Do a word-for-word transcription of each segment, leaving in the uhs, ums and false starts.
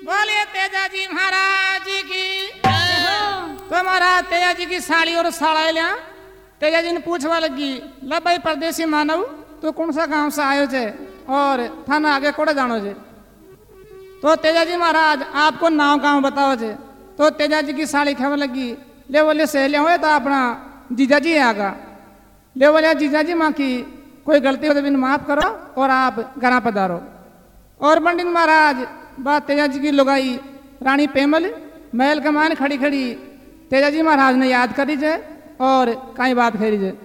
बोलिए तेजा जी महाराज की। तो महाराज तेजा जी की साड़ी और साड़ा लिया। तेजा जी ने पूछवा लगी, ला भाई परदेसी मानव तो कौन सा गांव से आयो छे और थाना आगे कोड़े जानो छे। तो तेजा जी महाराज आपको नाव गांव बताओ छे। तो तेजा जी की साड़ी खबर लगी, ले बोले सहेलिया हुए तो अपना जीजा जी आगा। ले बोले जीजा जी माँ की कोई गलती हो तो बिन माफ करो और आप घरा पधारो। और पंडित महाराज बात तेजा जी की लुगाई रानी पेमल महल के मान खड़ी खड़ी तेजा जी महाराज ने याद करी जे और कई बात करी जे।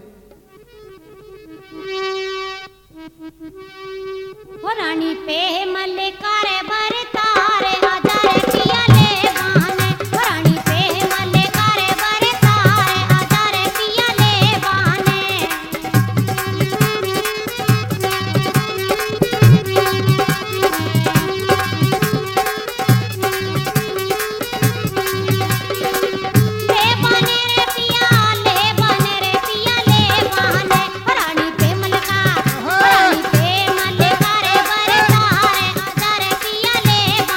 हो रानी पेमल करे बरतारे आजारे पिया ले बहाने। हो रानी पेमल करे बरतारे आजारे पिया ले बहाने। ले बने रे पिया ले बने रे पिया ले बहाने। हो रानी पेमल का हो रानी पेमल करे बरतारे आजारे पिया ले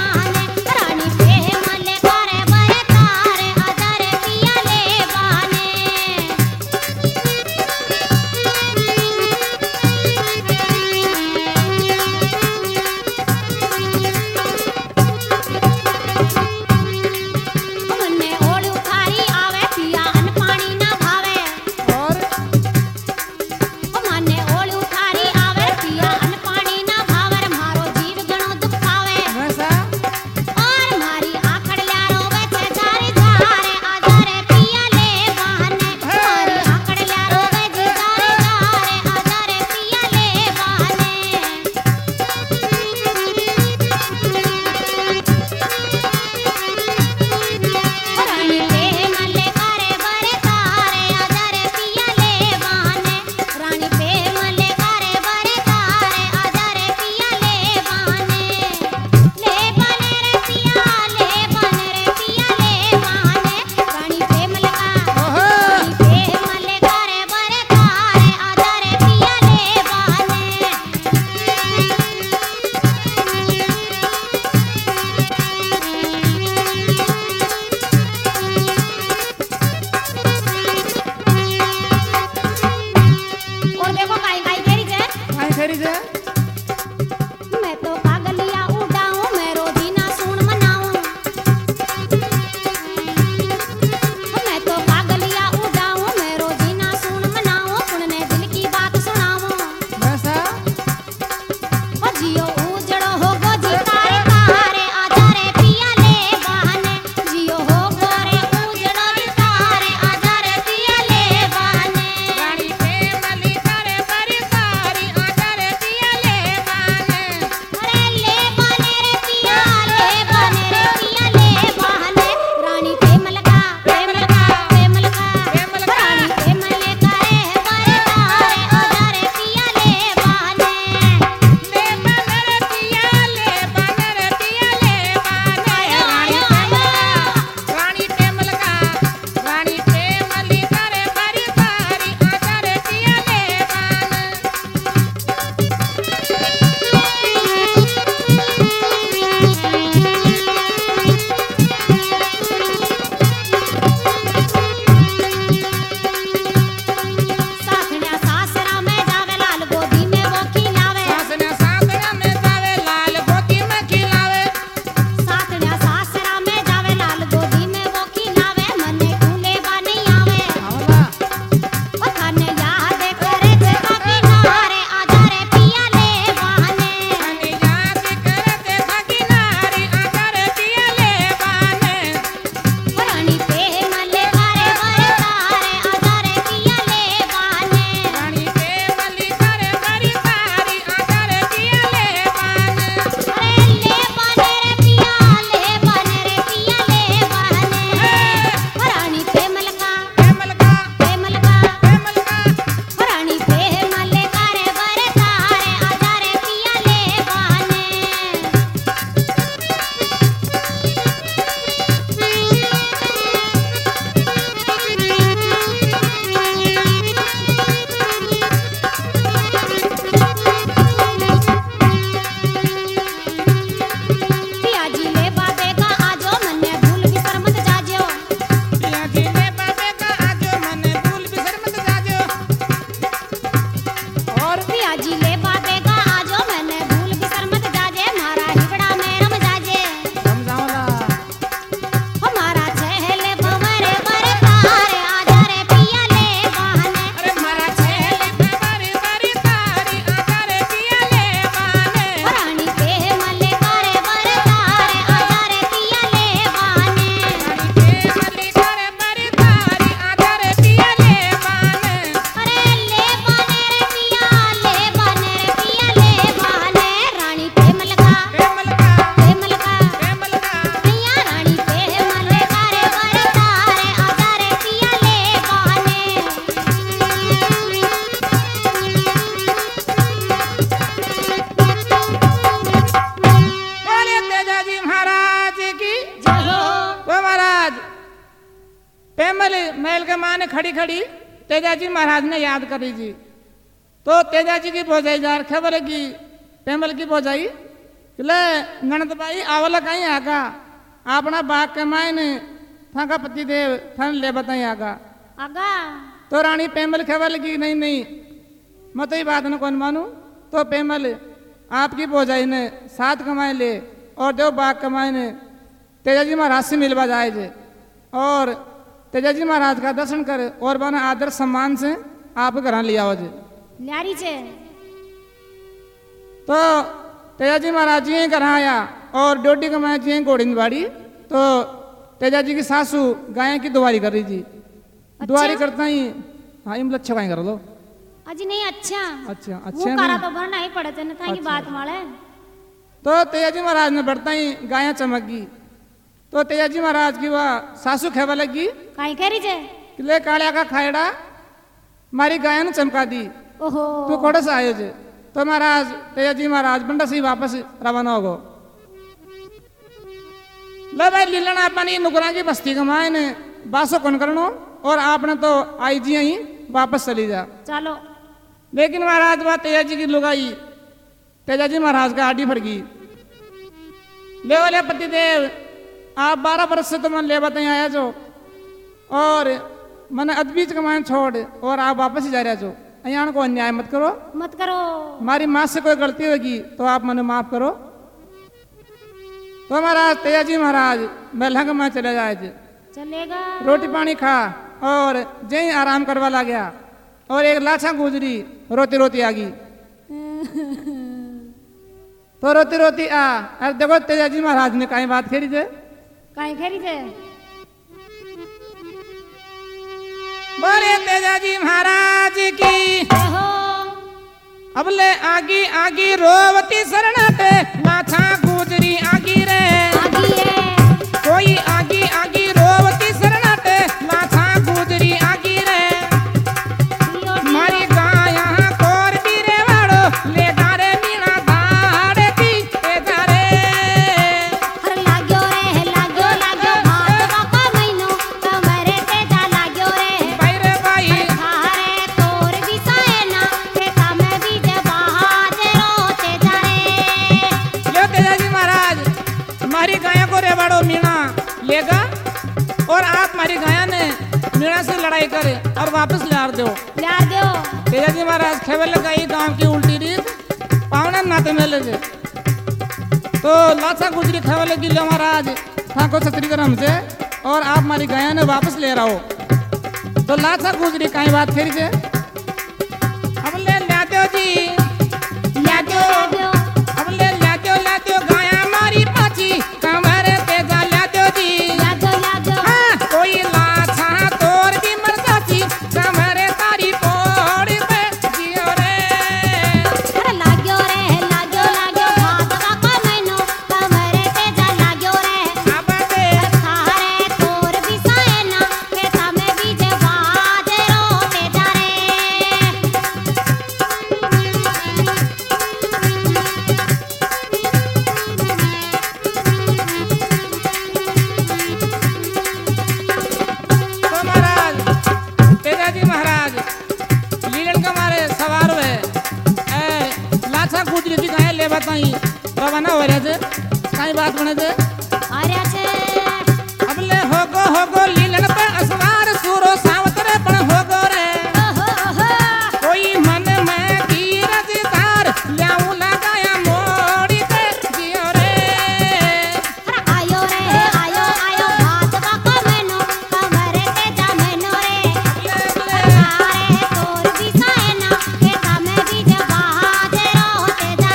पेमल महल के माने खड़ी खड़ी तेजाजी महाराज ने याद करी जी। तो तेजाजी की भौजाई जार खबर की पेमल की भौजाई ले ननद भाई आवला कहीं आगा अपना बाग के मायने था का पति देव थन ले बताई आगा आगा तो रानी पेमल खबर लगी नहीं नहीं मैं तो ये बात न कौन मानू। तो पेमल आपकी भौजाई ने सात कमाए ले और दो बाग कमाए ने तेजाजी महाराज से मिलवा जाए जे और तेजाजी महाराज का दर्शन कर और बना आदर सम्मान से आप घर लिया हो जे न्यारी छे। तो तेजाजी महाराज जी घर आया और डोडी कमाए जी घोड़ी बाड़ी। तो तेजाजी की सासू गाय की दुआरी कर रही जी। अच्छा? दुआरी करता ही हाँ इम अच्छा गाय कर लो अजी नहीं अच्छा अच्छा वो अच्छा करा तो भरना ही पड़े थे ना था की अच्छा। बात वाले। तो तेजाजी महाराज ने बढ़ता ही गायें चमक गई। तो तेजाजी महाराज की वह सासू खेवा लगी काई करी जे ले कालिया का खायड़ा मारी गाय ने चमका दी ओहो तू कोड़े से आयो जे। तो महाराज तेजाजी महाराज बंडा से ही वापस रवाना हो गो। लो भाई लीलन आपने नुकरा की बस्ती कमाए ने बासो कौन करनो और आपने तो आई जी ही वापस चली जा। चलो लेकिन महाराज बात तेजाजी की लुगाई तेजाजी महाराज का आडी फट गई। ले वाले पति देव आप बारह बरस से तो मन ले बताए आया जो और मैंने अदबीच कमाए छोड़ और आप वापस ही जा रहे जो अयान को अन्याय मत करो मत करो हमारी माँ से कोई गलती होगी तो आप मैंने माफ करो। तो महाराज तेजाजी महाराज महलंग में चले जाए जे चलेगा रोटी पानी खा और जय आराम करवा ला गया और एक लाछा गुजरी रोती रोती आ गई। तो रोती रोती आ अरे देखो तेजाजी महाराज ने कहीं बात खेरी थे काई करी जे बोले तेजाजी महाराज की हो अब ले आगी आगी रोवती शरणाते लाछा गुजरी आगी रे आगी है कोई आगी आगी रोवती शरणाते लाछा गुजरी आगी रे मारी गाया कोर भी रे वाड़ो ले गारे मीना धाड़े की ए धारे हर लाग्यो रे लाग्यो लाग्यो भात बापा महीनो कमरे ते जा लाग्यो रे भाई रे भाई हारे तोर भी सायना के कामे भी जे बहादे रोते जा रे यो तेजाजी महाराज हमारी गाया को रे वाड़ो मीना लेगा और आप हमारी गाया ने मीना से लड़ाई करे और वापस ले आ दो। यार दियो तेजाजी महाराज खेवे लगाई गांव की उल्टी रीत पावना नाते में ले जे। तो लाछा गुजरी खेवे लगी ले महाराज ठाको छतरी कर हमसे और आप हमारी गाया ने वापस ले रहा हो। तो लाछा गुजरी कहीं बात फेरी जे अब ले लाते हो जी लाते हो दियो अब ले लाते हो लाते हो गाया हमारी पाची कमरे तेजा लाते हो जी लाग्यो लाग्यो हाँ, कोई लाछा तोर भी मर जाती कमरे तारी पोड़ी पे जियो रे हर लाग्यो रे लाग्यो लाग्यो भात बापा महीनो कमरे ते जा लाग्यो रे अब दे हारे तोर भी सायना के कामे भी जे बहादे रोते जा रे तो महाराज तेजाजी महाराज लीलन के मारे सवार हुए ए लाछा गुजरी की गाय ले बताई रवाना हो रहे थे कहीं बात बने थे अरे छे अब ले होगो होगो लीलन पे असवार सूरो सावतरे पण होगो रे ओहो ओहो कोई मन में कीरज तार ल्याऊ लगाया मोड़ी पे जियो रे हर आयो रे आयो आयो भात बापा महीनो कमरे ते जा महीनो रे हारे तोर भी सायना के कामे भी जे बहादे रोते जा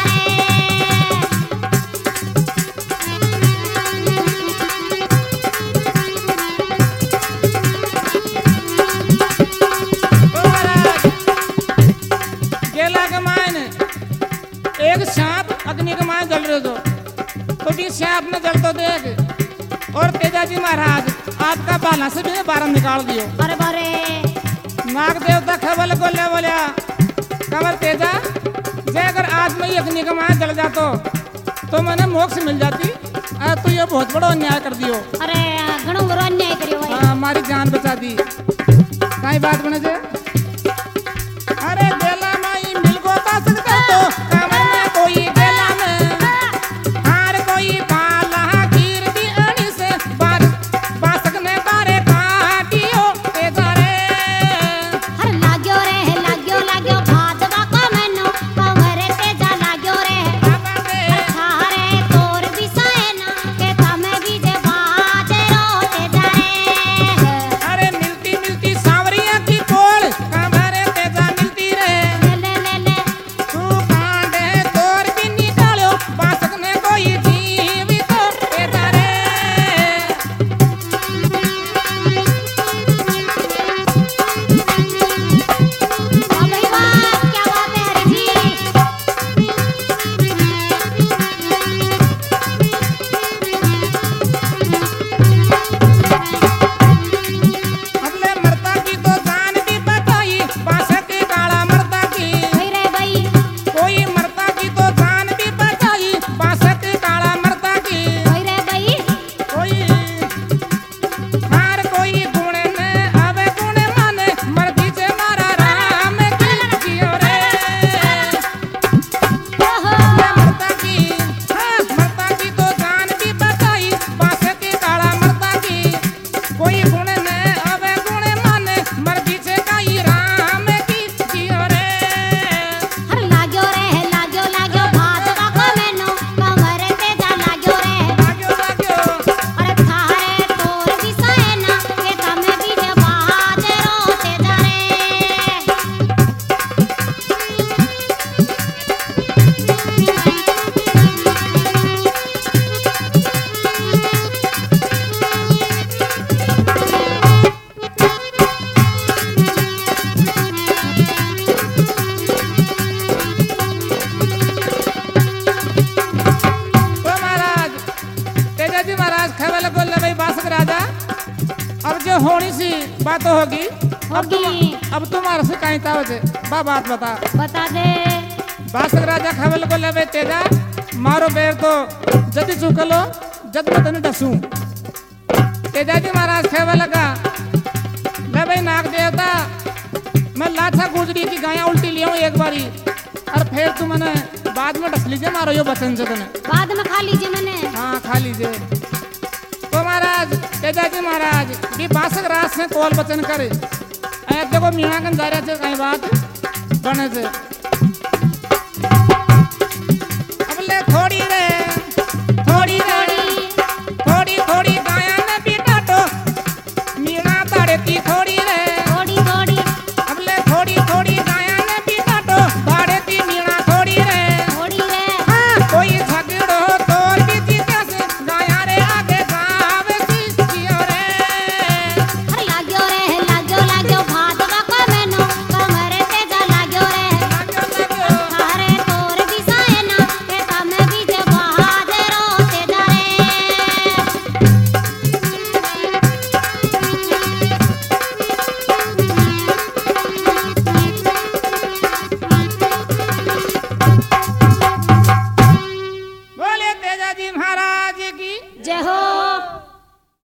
तो महाराज गेला के मायने एक सांप अग्नि के मायने जल रहे तो तो डी सांप ने जल तो देख और तेजाजी महाराज आपका बाला से भी बारह निकाल दियो। अरे बारे नाग देवता खबल को ले बोलिया कमर तेजा जे अगर आज में ही अग्नि के मायने जल जातो तो मैंने मोक्ष मिल जाती आ, तो ये बहुत बड़ा अन्याय कर दियो। अरे घणो बड़ो अन्याय कर्यो भाई हाँ, हमारी जान जान बचा दी। काई बात बने जे अरे गेला माई मिलगो बासक दे तो कमर में कोई गेला में हार कोई पाला गिर दी अणी से बार बासक ने बारे काटियो ते जारे हर लाग्यो रे लाग्यो लाग्यो भादवा को मैनो कमर ते जा लाग्यो रे बाबा दे थारे तोर बिसाए ना के तमे भी जे बाजे रोते जाए अरे मिलती मिलती सांवरिया की कोल कमरे ते जा मिलती रे ले ले ले तू कांडे तोर भी निकालो बासक ने कोई जीवी तो ते जारे वाह भाई वाह क्या बात है हरी जी अगले मरता की तो जान भी बताई बासक काला मरता की भाई रे भाई कोई मरता की तो जान भी बताई बासक काला मरता की भाई रे भाई कोई हार कोई गुण ने आवे गुण माने मर्दी से मारा राम की जियो रे ओहो ये मरता की हाँ मरता की तो जान भी बताई बासक काला मरता की कोई गुण ने आवे गुण माने मर्दी से काई राम की जियो रे हर लाग्यो रे लाग्यो लाग्यो भादवा को मैनो कमर ते जा लाग्यो रे लाग्यो लाग्यो अरे थारे तोर बिसाए ना के तमे भी जे बाजे रोते जा रे तो महाराज तेजा जी महाराज खबल बोल भाई बासक राजा अब जो होनी सी बात होगी अब तुम होगी। अब तुम्हारे से कहीं ताव से बा बात बता बता दे बासक राजा खबल बोल भाई तेजा मारो बेर तो जदी चुकलो जद मैं तने डसू तेजा जी महाराज खबल लगा ले भाई नाग देवता मैं लाठा गुजरी की गाया उल्टी लिया हूँ एक बारी और फिर तू मैंने बाद में डस लीजिए मारो यो बचन से तने बाद में खा लीजिए मैंने हाँ खा लीजिए तो महाराज तेजाजी महाराज भी बासक राज से कॉल बचन करे ऐ देखो मीणा कन जा रहे थे कहीं बात बने से